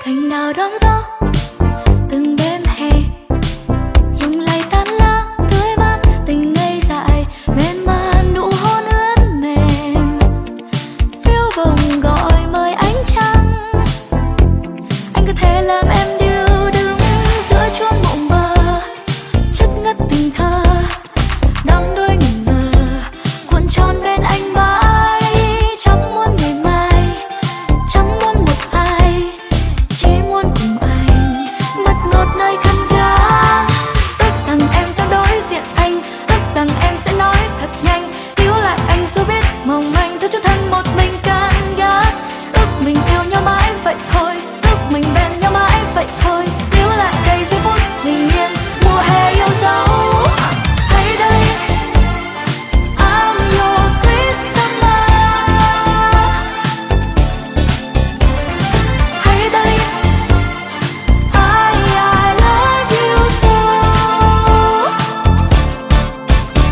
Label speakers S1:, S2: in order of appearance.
S1: cành đào đón gió từng đêm hè, lung lay tán lá tươi mát tình ngây dại, mềm man nụ hôn ướt mềm, phiêu bồng gọi mời ánh trăng. Anh cứ thế làm em